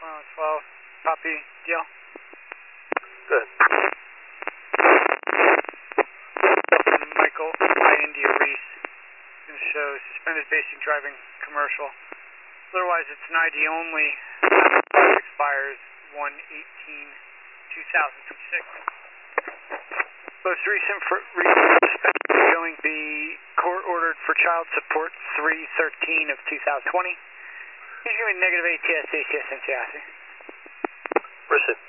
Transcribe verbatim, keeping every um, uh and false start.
Uh, twelve, copy, deal. Good. Michael, I India Reese. It's going to show suspended basic driving commercial. Otherwise, it's an I D only. It expires one eighteen two thousand twenty-six. Most recent, for, recent suspended showing be court ordered for child support three thirteen of two thousand twenty. Issuing negative A T S, A C S, and T S. Receive.